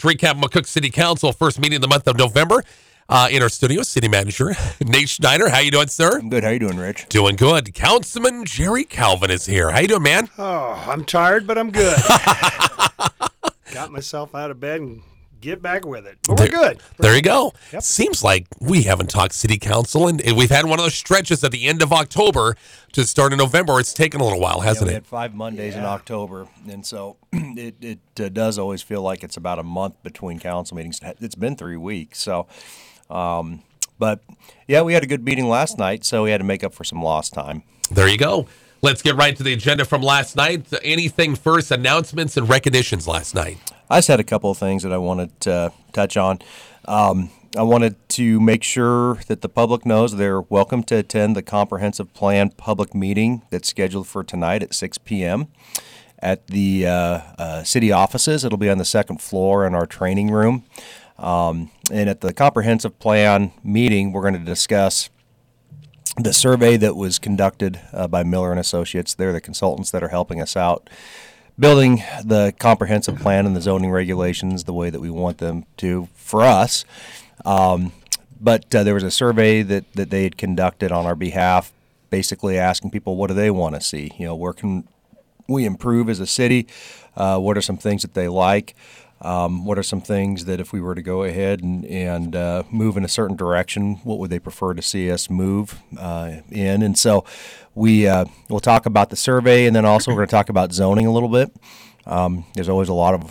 To recap, McCook City Council first meeting of the month of November. In our studio, City Manager Nate Schneider. How you doing, sir? I'm good. How you doing, Rich? Doing good. Councilman Jerry Calvin is here. How you doing, man? Oh, I'm tired, but I'm good. Got myself out of bed and get back with it. But we're good. There you go. Yep. Seems like we haven't talked City Council, and we've had one of those stretches at the end of October to start in November. It's taken a little while, hasn't we it? had 5 Mondays in October, and so it does always feel like it's about a month between council meetings. It's been 3 weeks, so. But yeah, we had a good meeting last night, so we had to make up for some lost time. There you go. Let's get right to the agenda from last night. Anything first, announcements and recognitions last night? I just had a couple of things that I wanted to touch on. I wanted to make sure that the public knows they're welcome to attend the comprehensive plan public meeting that's scheduled for tonight at 6 p.m. at the city offices. It'll be on the second floor in our training room. And at the comprehensive plan meeting, we're going to discuss the survey that was conducted by Miller and Associates. They're the consultants that are helping us out building the comprehensive plan and the zoning regulations the way that we want them to for us. But there was a survey that they had conducted on our behalf, basically asking people, what do they want to see? You know, where can we improve as a city? What are some things that they like? What are some things that if we were to go ahead and move in a certain direction, what would they prefer to see us move in? And so we'll talk about the survey, and then also we're going to talk about zoning a little bit. There's always a lot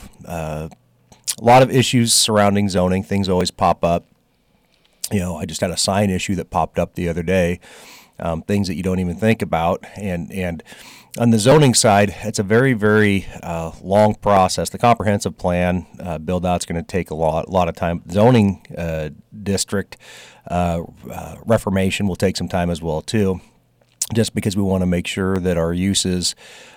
of issues surrounding zoning. Things always pop up. You know, I just had a sign issue that popped up the other day. Things that you don't even think about, and on the zoning side, it's a very, very long process. The comprehensive plan build out's going to take a lot of time. Zoning district reformation will take some time as well too, just because we want to make sure that our uses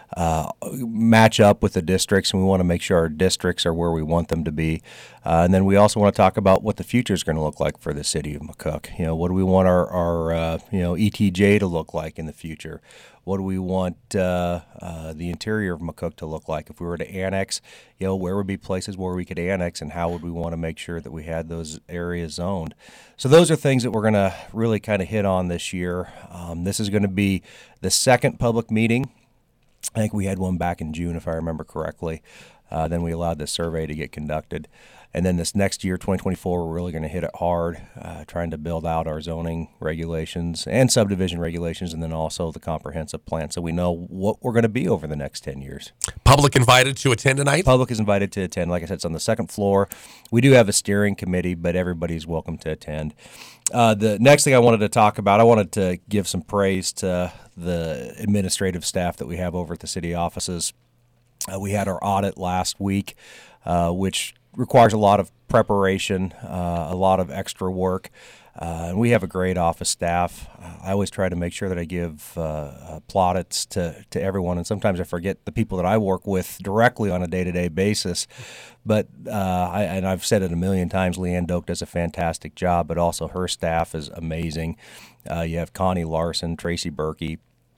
match up with the districts, and we want to make sure our districts are where we want them to be. And then we also want to talk about what the future is going to look like for the city of McCook. You know, what do we want our ETJ to look like in the future? What do we want the interior of McCook to look like? If we were to annex, you know, where would be places where we could annex, and how would we want to make sure that we had those areas zoned? So those are things that we're going to really kind of hit on this year. This is going to be the second public meeting. I think we had one back in June, if I remember correctly. Then we allowed the survey to get conducted. And then this next year, 2024, we're really going to hit it hard, trying to build out our zoning regulations and subdivision regulations, and then also the comprehensive plan, so we know what we're going to be over the next 10 years. Public invited to attend tonight? Public is invited to attend. Like I said, it's on the second floor. We do have a steering committee, but everybody's welcome to attend. The next thing I wanted to talk about, I wanted to give some praise to the administrative staff that we have over at the city offices. We had our audit last week, which requires a lot of preparation, a lot of extra work, and we have a great office staff. I always try to make sure that I give plaudits to everyone, and sometimes I forget the people that I work with directly on a day-to-day basis. But I've said it a million times, Leanne Doak does a fantastic job, but also her staff is amazing. You have Connie Larson, Tracy Berkey,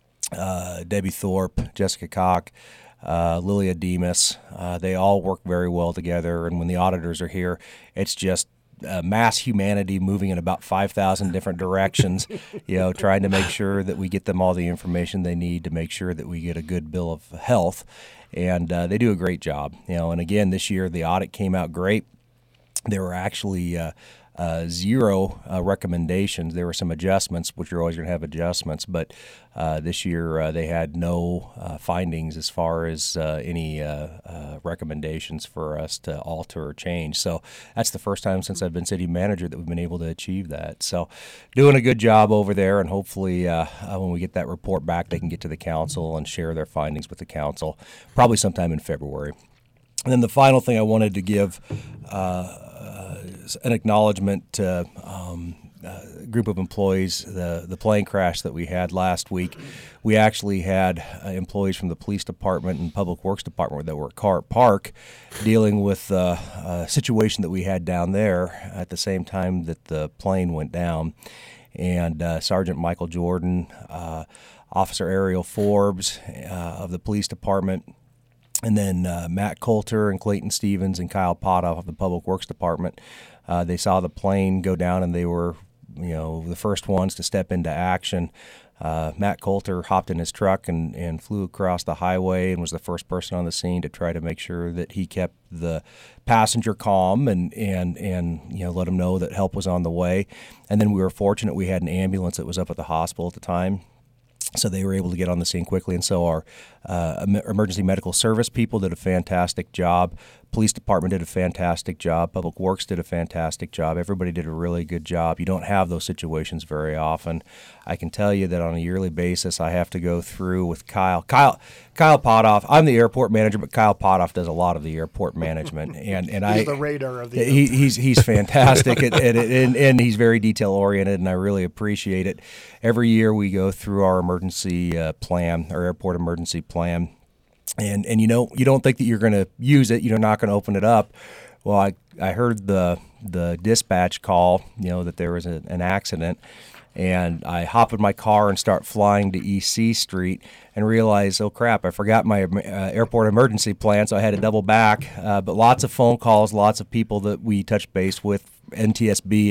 Debbie Thorpe, Jessica Koch, Lilia Demas. They all work very well together, and when the auditors are here, it's just mass humanity moving in about 5,000 different directions, you know, trying to make sure that we get them all the information they need to make sure that we get a good bill of health, and they do a great job, you know. And again, this year the audit came out great. There were actually zero recommendations. There were some adjustments, which you're always going to have adjustments, but this year they had no findings as far as any recommendations for us to alter or change. So that's the first time since I've been city manager that we've been able to achieve that. So doing a good job over there, and hopefully when we get that report back, they can get to the council and share their findings with the council, probably sometime in February. And then the final thing I wanted to give an acknowledgement to a group of employees, the plane crash that we had last week. We actually had employees from the police department and public works department that were at Cart Park dealing with a situation that we had down there at the same time that the plane went down. And Sergeant Michael Jordan, Officer Ariel Forbes of the police department, And then Matt Coulter and Clayton Stevens and Kyle Potoff of the Public Works Department, they saw the plane go down, and they were, the first ones to step into action. Matt Coulter hopped in his truck and flew across the highway and was the first person on the scene to try to make sure that he kept the passenger calm and let him know that help was on the way. And then we were fortunate we had an ambulance that was up at the hospital at the time. So they were able to get on the scene quickly, and so our emergency medical service people did a fantastic job. Police department did a fantastic job. Public Works did a fantastic job. Everybody did a really good job. You don't have those situations very often. I can tell you that on a yearly basis, I have to go through with Kyle Potoff. I'm the airport manager, but Kyle Potoff does a lot of the airport management, and He's the radar of the he's fantastic and he's very detail oriented, and I really appreciate it. Every year we go through our emergency plan, our airport emergency plan. And you don't think that you're going to use it, you're not going to open it up. Well, I heard the dispatch call, that there was an accident, and I hop in my car and start flying to EC Street and realize, oh crap, I forgot my airport emergency plan, so I had to double back. But lots of phone calls, lots of people that we touched base with, NTSB,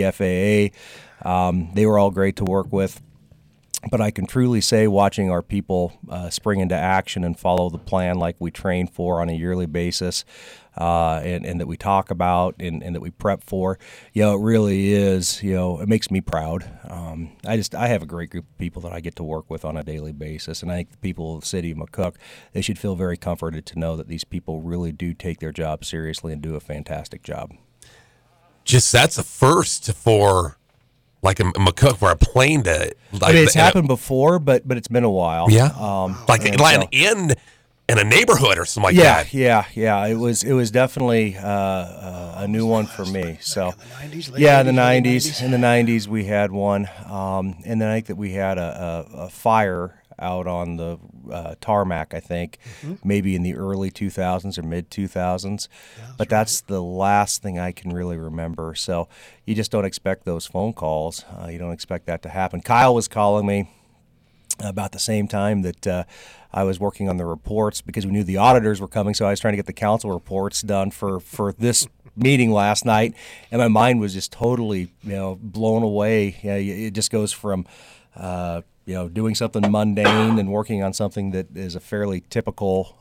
FAA, they were all great to work with. But I can truly say, watching our people spring into action and follow the plan like we train for on a yearly basis, and that we talk about and that we prep for, it really is, it makes me proud. I have a great group of people that I get to work with on a daily basis, and I think the people of the city of McCook, they should feel very comforted to know that these people really do take their job seriously and do a fantastic job. That's a first for like a McCook for a plane to. It's happened before, but it's been a while. Yeah, land in a neighborhood or something like that. Yeah. It was definitely a new one for me. So, in the 90s, in the 90s. In the 90s, we had one, and then I think that we had a fire out on the tarmac, I think, maybe in the early 2000s or mid 2000s. But that's the last thing I can really remember. So you just don't expect those phone calls. You don't expect that to happen. Kyle was calling me about the same time that I was working on the reports, because we knew the auditors were coming, so I was trying to get the council reports done for this meeting last night, and my mind was just totally blown away. It just goes from doing something mundane and working on something that is a fairly typical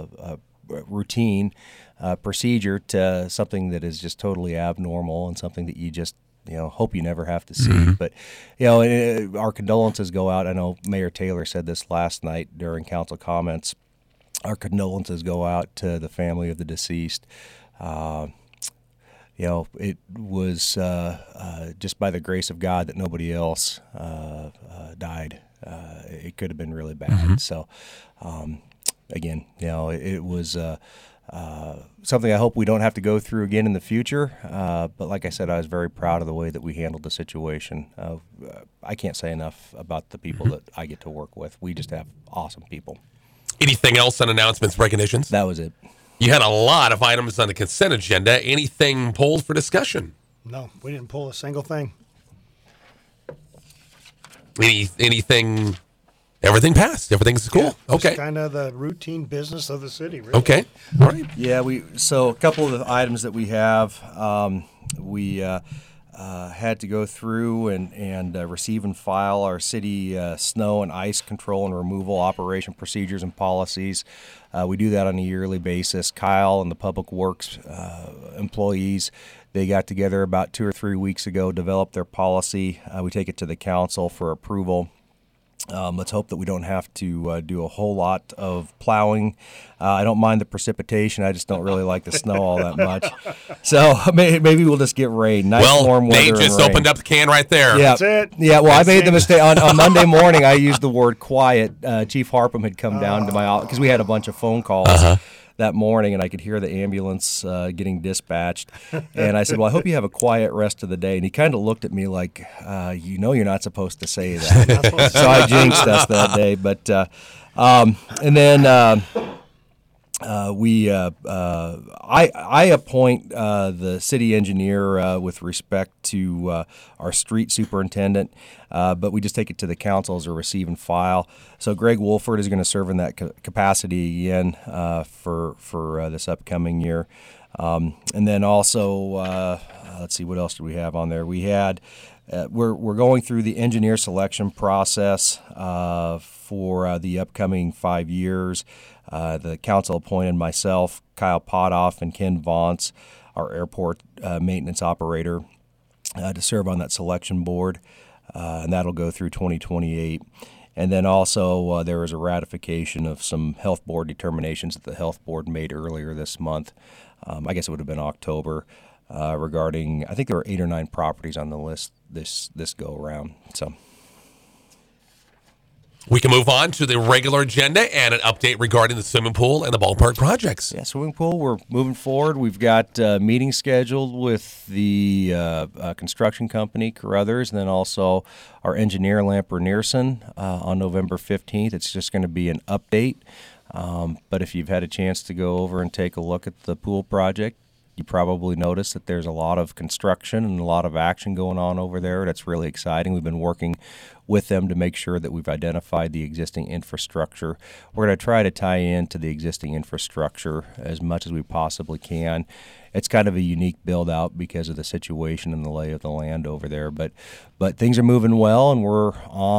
routine procedure to something that is just totally abnormal and something that you just hope you never have to see. But our condolences go out. I know Mayor Taylor said this last night during council comments. Our condolences go out to the family of the deceased. It was just by the grace of God that nobody else died. It could have been really bad. So, again, it was something I hope we don't have to go through again in the future. But like I said, I was very proud of the way that we handled the situation. I can't say enough about the people that I get to work with. We just have awesome people. Anything else on announcements, recognitions? That was it. You had a lot of items on the consent agenda. Anything pulled for discussion? No, we didn't pull a single thing. Anything? Everything passed. Everything's cool. Yeah, okay. Kind of the routine business of the city. Really. Okay. All right. Yeah. So a couple of the items that we have, we had to go through and receive and file our city snow and ice control and removal operation procedures and policies. We do that on a yearly basis. Kyle and the Public Works employees, they got together about 2 or 3 weeks ago, developed their policy. We take it to the council for approval. Let's hope that we don't have to do a whole lot of plowing. I don't mind the precipitation. I just don't really like the snow all that much. So maybe we'll just get rain. Nice warm weather. They just opened up the can right there. Yeah. That's it. Yeah, well, I made the mistake. On Monday morning, I used the word quiet. Chief Harpham had come down to my office because we had a bunch of phone calls that morning, and I could hear the ambulance getting dispatched. And I said, well, I hope you have a quiet rest of the day. And he kind of looked at me like, you're not supposed to say that. So I jinxed us that day. But and then I appoint the city engineer with respect to our street superintendent, but we just take it to the council as a receive and file. So Greg Wolford is going to serve in that capacity again for this upcoming year. And then also, let's see, what else do we have on there? We had we're going through the engineer selection process for the upcoming 5 years. The council appointed myself, Kyle Potoff, and Ken Vance, our airport maintenance operator, to serve on that selection board, and that'll go through 2028. And then also there was a ratification of some health board determinations that the health board made earlier this month. I guess it would have been October, regarding, I think there were 8 or 9 properties on the list this go around. So we can move on to the regular agenda and an update regarding the swimming pool and the ballpark projects. yeah, swimming pool, we're moving forward. We've got meetings scheduled with the construction company, Carruthers, and then also our engineer, Lamper Nearson, on November 15th. It's just going to be an update. But if you've had a chance to go over and take a look at the pool project, you probably noticed that there's a lot of construction and a lot of action going on over there. That's really exciting. We've been working with them to make sure that we've identified the existing infrastructure. We're going to try to tie into the existing infrastructure as much as we possibly can. It's kind of a unique build out because of the situation and the lay of the land over there. But things are moving well, and we're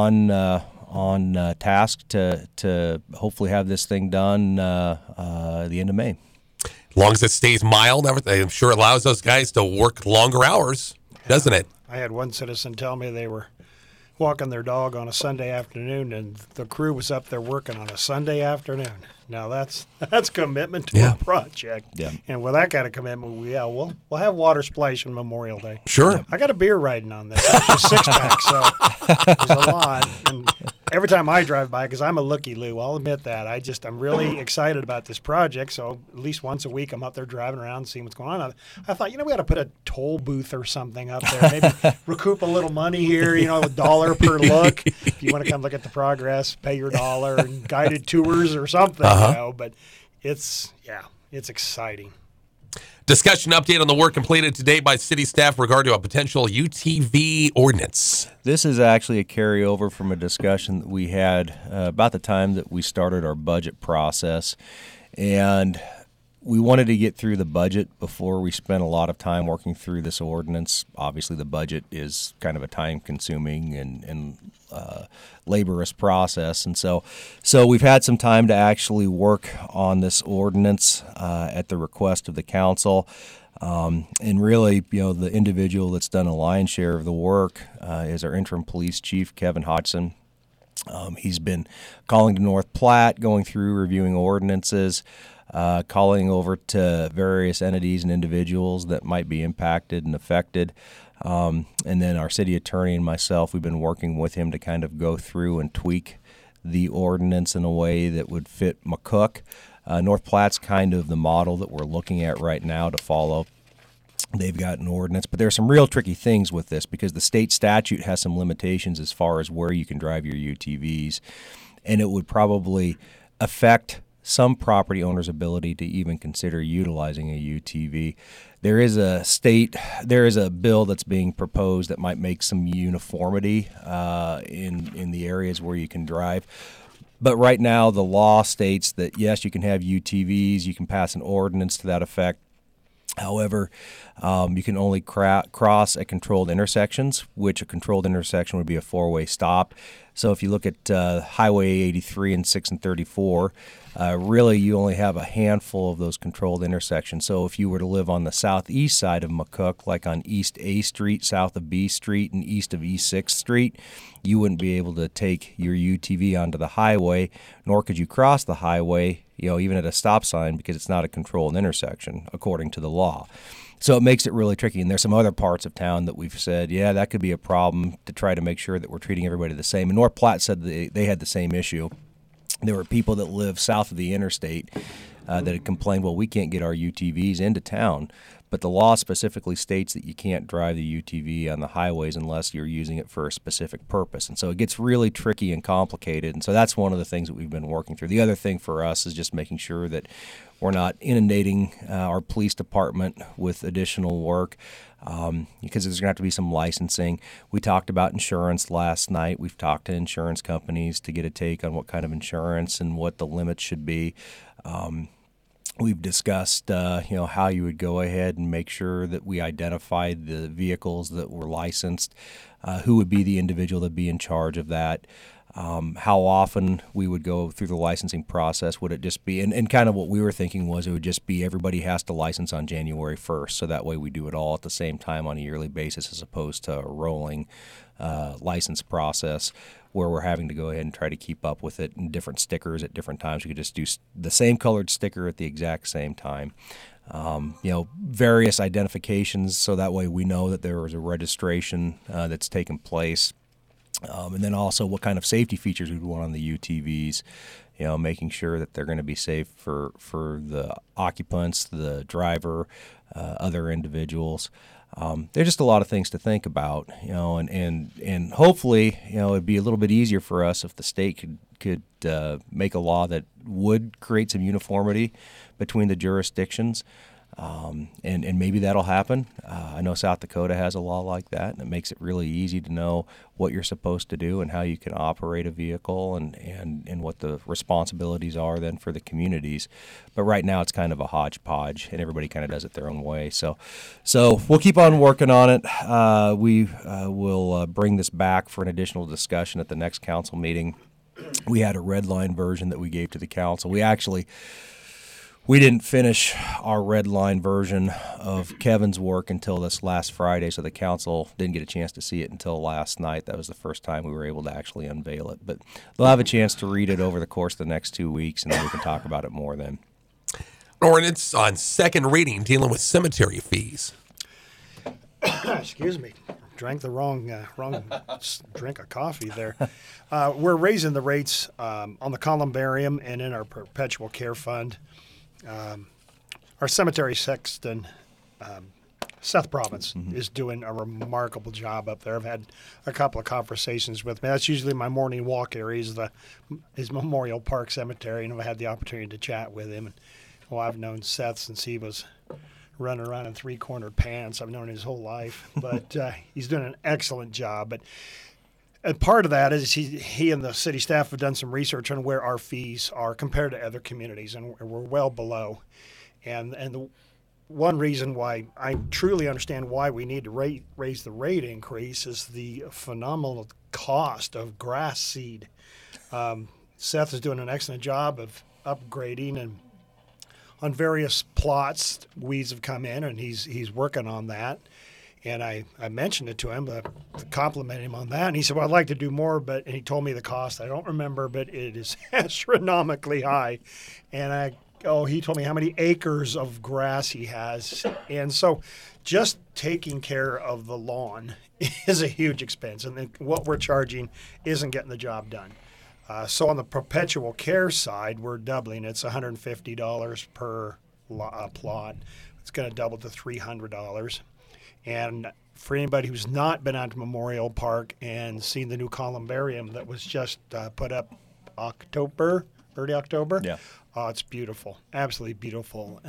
on task to hopefully have this thing done the end of May. As long as it stays mild, I'm sure it allows those guys to work longer hours, doesn't it? I had one citizen tell me they were walking their dog on a Sunday afternoon, and the crew was up there working on a Sunday afternoon. Now that's commitment to a project. Yeah. And with that kind of commitment, we'll have water splash on Memorial Day. Sure. I got a beer riding on this. It's a 6-pack, so there's a lot. And every time I drive by, because I'm a looky-loo, I'll admit that. I'm really excited about this project, so at least once a week I'm up there driving around seeing what's going on. I thought, we ought to put a toll booth or something up there, maybe recoup a little money here, $1 per look. If you want to come look at the progress, pay your $1 and guided tours or something, but it's exciting. Discussion update on the work completed today by city staff regarding a potential UTV ordinance. This is actually a carryover from a discussion that we had about the time that we started our budget process. And we wanted to get through the budget before we spent a lot of time working through this ordinance. Obviously, the budget is kind of a time-consuming and laborious process. And so we've had some time to actually work on this ordinance at the request of the council. And really, the individual that's done a lion's share of the work is our interim police chief, Kevin Hodgson. He's been calling to North Platte, going through, reviewing ordinances, calling over to various entities and individuals that might be impacted and affected. And then our city attorney and myself, we've been working with him to kind of go through and tweak the ordinance in a way that would fit McCook. North Platte's kind of the model that we're looking at right now to follow. They've got an ordinance, but there's some real tricky things with this because the state statute has some limitations as far as where you can drive your UTVs, and it would probably affect some property owners' ability to even consider utilizing a UTV. There is a bill that's being proposed that might make some uniformity in the areas where you can drive. But right now, the law states that, yes, you can have UTVs, you can pass an ordinance to that effect. However, you can only cross at controlled intersections, which a controlled intersection would be a four-way stop. So if you look at Highway 83 and 6 and 34, really you only have a handful of those controlled intersections. So if you were to live on the southeast side of McCook, like on East A Street, south of B Street, and east of East 6th Street, you wouldn't be able to take your UTV onto the highway, nor could you cross the highway, even at a stop sign, because it's not a controlled intersection, according to the law. So it makes it really tricky. And there's some other parts of town that we've said, yeah, that could be a problem to try to make sure that we're treating everybody the same. And North Platte said they had the same issue. There were people that live south of the interstate that had complained, well, we can't get our UTVs into town. But the law specifically states that you can't drive the UTV on the highways unless you're using it for a specific purpose. And so it gets really tricky and complicated. And so that's one of the things that we've been working through. The other thing for us is just making sure that we're not inundating our police department with additional work. Because there's going to have to be some licensing. We talked about insurance last night. We've talked to insurance companies to get a take on what kind of insurance and what the limits should be. We've discussed, how you would go ahead and make sure that we identified the vehicles that were licensed, who would be the individual that would be in charge of that. How often we would go through the licensing process. Would it just be, and kind of what we were thinking was it would just be everybody has to license on January 1st, so that way we do it all at the same time on a yearly basis as opposed to a rolling license process where we're having to go ahead and try to keep up with it in different stickers at different times. We could just do the same colored sticker at the exact same time. Various identifications, so that way we know that there was a registration that's taken place. And then also what kind of safety features we'd want on the UTVs, making sure that they're going to be safe for the occupants, the driver, other individuals. There's just a lot of things to think about, and hopefully, it'd be a little bit easier for us if the state could make a law that would create some uniformity between the jurisdictions. And maybe that'll happen. I know South Dakota has a law like that, and it makes it really easy to know what you're supposed to do and how you can operate a vehicle and what the responsibilities are then for the communities. But right now it's kind of a hodgepodge, and everybody kind of does it their own way. So we'll keep on working on it. We will bring this back for an additional discussion at the next council meeting. We had a red line version that we gave to the council. We didn't finish our red line version of Kevin's work until this last Friday, so the council didn't get a chance to see it until last night. That was the first time we were able to actually unveil it. But they'll have a chance to read it over the course of the next 2 weeks, and then we can talk about it more then. Ordinance on second reading dealing with cemetery fees. Excuse me. Drank the wrong drink of coffee there. We're raising the rates on the columbarium and in our perpetual care fund. Our cemetery sexton, Seth Province, is doing a remarkable job up there. I've had a couple of conversations with him. That's usually my morning walk area is Memorial Park Cemetery, and I've had the opportunity to chat with him. And, I've known Seth since he was running around in three-cornered pants. I've known him his whole life, but he's doing an excellent job. And part of that is he and the city staff have done some research on where our fees are compared to other communities, and we're well below. And the one reason why I truly understand why we need to raise the rate increase is the phenomenal cost of grass seed. Seth is doing an excellent job of upgrading, and on various plots, weeds have come in, and he's working on that. And I mentioned it to him, complimented him on that. And he said, well, I'd like to do more, and he told me the cost. I don't remember, but it is astronomically high. And he told me how many acres of grass he has. And so just taking care of the lawn is a huge expense. And then what we're charging isn't getting the job done. So on the perpetual care side, we're doubling. It's $150 per plot. It's going to double to $300. And for anybody who's not been out to Memorial Park and seen the new columbarium that was just put up early October, yeah, it's beautiful, absolutely beautiful.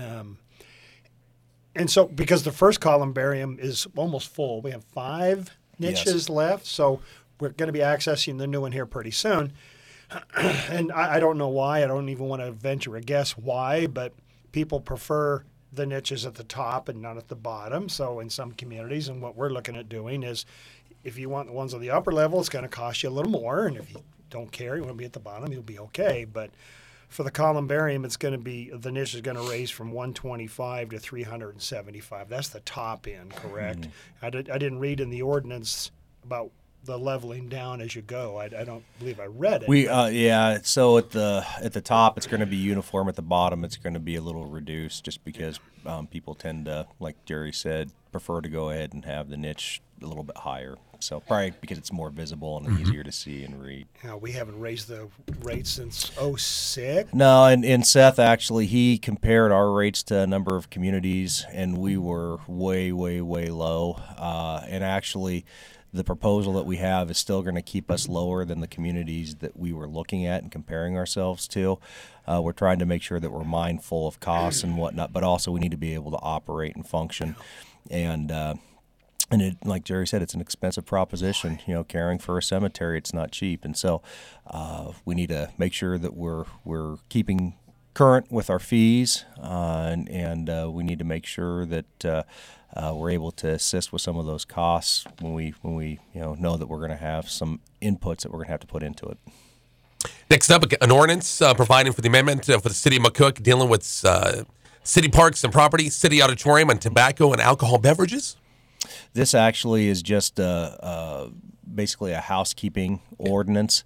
And so because the first columbarium is almost full, we have 5 niches left, so we're going to be accessing the new one here pretty soon. And I don't know why. I don't even want to venture a guess why, but people prefer the niches at the top and not at the bottom. So in some communities, and what we're looking at doing is if you want the ones on the upper level, it's going to cost you a little more. And if you don't care, you want to be at the bottom, you'll be okay. But for the columbarium, it's going to be, the niche is going to raise from $125 to $375. That's the top end, correct? I didn't read in the ordinance about the leveling down as you go. I don't believe I read it. So at the top it's going to be uniform. At the bottom it's going to be a little reduced, just because people tend to, like Jerry said, prefer to go ahead and have the niche a little bit higher. So probably because it's more visible and easier to see and read. We haven't raised the rates since 2006. No, and Seth actually, he compared our rates to a number of communities, and we were way, way, way low. And actually, the proposal that we have is still going to keep us lower than the communities that we were looking at and comparing ourselves to. We're trying to make sure that we're mindful of costs and whatnot, but also we need to be able to operate and function. And it, like Jerry said, it's an expensive proposition. Caring for a cemetery, it's not cheap, and so we need to make sure that we're keeping current with our fees, and we need to make sure that we're able to assist with some of those costs when we know that we're going to have some inputs that we're going to have to put into it. Next up, an ordinance providing for the amendment for the city of McCook dealing with city parks and property, city auditorium, and tobacco and alcohol beverages. This actually is just basically a housekeeping ordinance.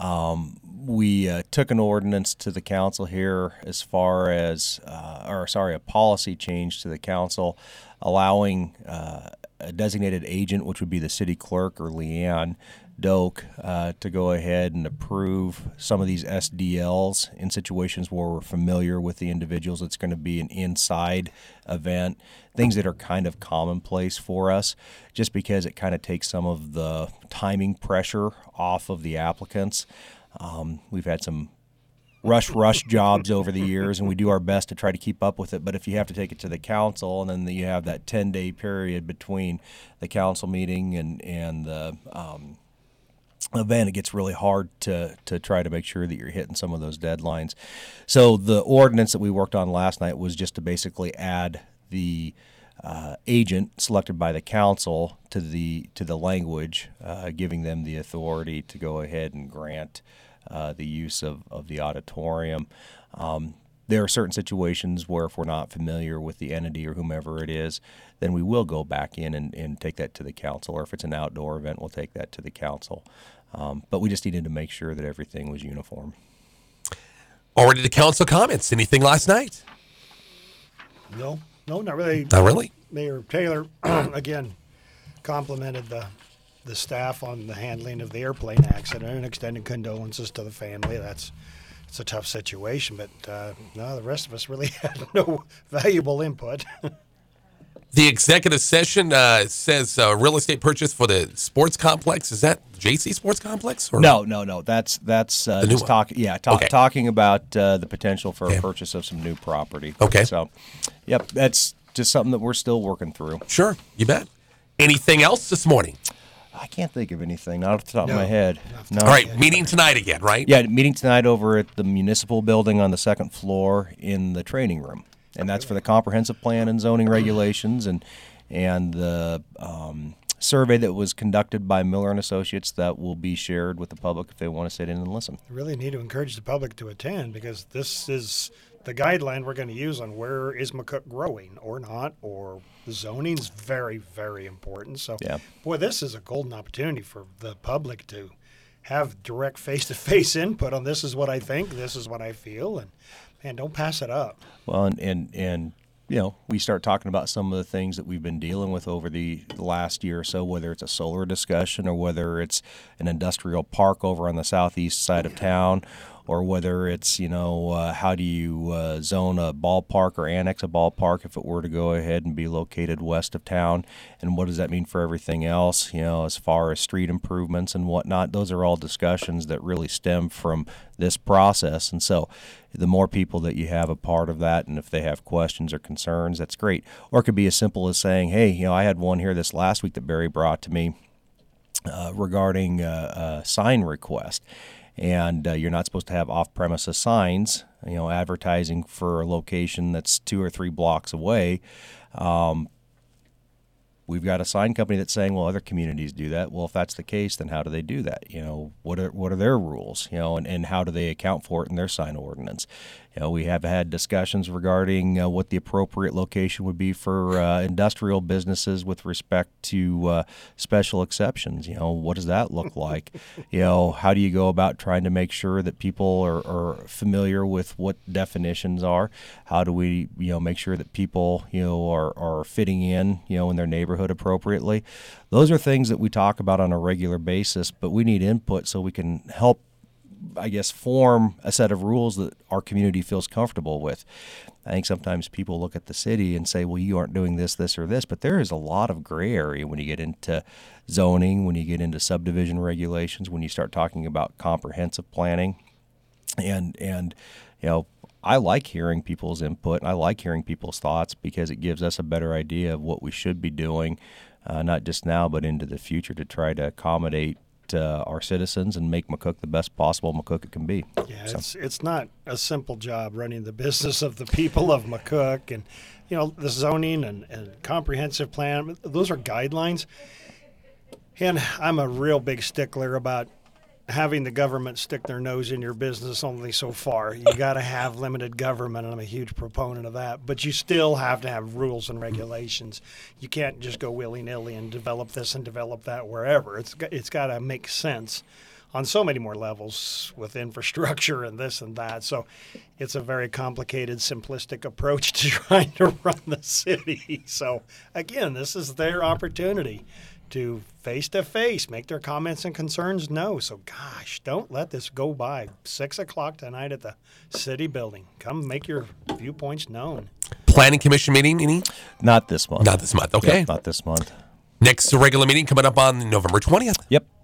We took an ordinance to the council here as far as, a policy change to the council allowing a designated agent, which would be the city clerk or Leanne Doak, to go ahead and approve some of these SDLs in situations where we're familiar with the individuals. It's going to be an inside event, things that are kind of commonplace for us, just because it kind of takes some of the timing pressure off of the applicants. We've had some rush jobs over the years, and we do our best to try to keep up with it. But if you have to take it to the council, and then you have that 10-day period between the council meeting and the event, it gets really hard to try to make sure that you're hitting some of those deadlines. So the ordinance that we worked on last night was just to basically add the agent selected by the council to the language, giving them the authority to go ahead and grant the use of the auditorium. There are certain situations where if we're not familiar with the entity or whomever it is, then we will go back in and take that to the council. Or if it's an outdoor event, we'll take that to the council. But we just needed to make sure that everything was uniform. Already to council comments. Anything last night? No, not really. Not really? Mayor Taylor, again, complimented the staff on the handling of the airplane accident and extended condolences to the family. It's a tough situation, but no, the rest of us really had no valuable input. The executive session says real estate purchase for the sports complex. Is that JC Sports Complex? Or? No. That's just talking about the potential for a purchase of some new property. Okay. So, yep, that's just something that we're still working through. Sure, you bet. Anything else this morning? I can't think of anything, not off the top of my head. No. All right, meeting tonight again, right? Yeah, meeting tonight over at the municipal building on the second floor in the training room. And that's for the comprehensive plan and zoning regulations and the survey that was conducted by Miller and Associates that will be shared with the public if they want to sit in and listen. I really need to encourage the public to attend because this is the guideline we're going to use on where is McCook growing or not, or the zoning's very, very important. So, boy, this is a golden opportunity for the public to have direct face-to-face input on this is what I think, this is what I feel, and man, don't pass it up. Well, and we start talking about some of the things that we've been dealing with over the last year or so, whether it's a solar discussion or whether it's an industrial park over on the southeast side of town, or whether it's, how do you zone a ballpark or annex a ballpark if it were to go ahead and be located west of town, and what does that mean for everything else, as far as street improvements and whatnot. Those are all discussions that really stem from this process, and so the more people that you have a part of that, and if they have questions or concerns, that's great. Or it could be as simple as saying, hey, I had one here this last week that Barry brought to me regarding a sign request. And you're not supposed to have off-premises signs, advertising for a location that's 2 or 3 blocks away. We've got a sign company that's saying, well, other communities do that. Well, if that's the case, then how do they do that? What are their rules? And how do they account for it in their sign ordinance? We have had discussions regarding what the appropriate location would be for industrial businesses with respect to special exceptions. What does that look like? How do you go about trying to make sure that people are familiar with what definitions are? How do we, make sure that people, are fitting in their neighborhood appropriately? Those are things that we talk about on a regular basis, but we need input so we can help I guess, form a set of rules that our community feels comfortable with. I think sometimes people look at the city and say, well, you aren't doing this, this, or this, but there is a lot of gray area when you get into zoning, when you get into subdivision regulations, when you start talking about comprehensive planning. And I like hearing people's input, and I like hearing people's thoughts because it gives us a better idea of what we should be doing, not just now, but into the future to try to accommodate our citizens and make McCook the best possible McCook it can be. Yeah, it's not a simple job running the business of the people of McCook, and the zoning and comprehensive plan. Those are guidelines, and I'm a real big stickler about having the government stick their nose in your business only so far. You got to have limited government, and I'm a huge proponent of that. But you still have to have rules and regulations. You can't just go willy-nilly and develop this and develop that wherever. It's got to make sense on so many more levels with infrastructure and this and that. So it's a very complicated, simplistic approach to trying to run the city. So again, this is their opportunity to face-to-face make their comments and concerns known. So gosh, don't let this go by. 6 o'clock tonight at the city building. Come make your viewpoints known. Planning Commission meeting, any? Not this month. Not this month, okay. Yep, not this month. Next regular meeting coming up on November 20th. Yep.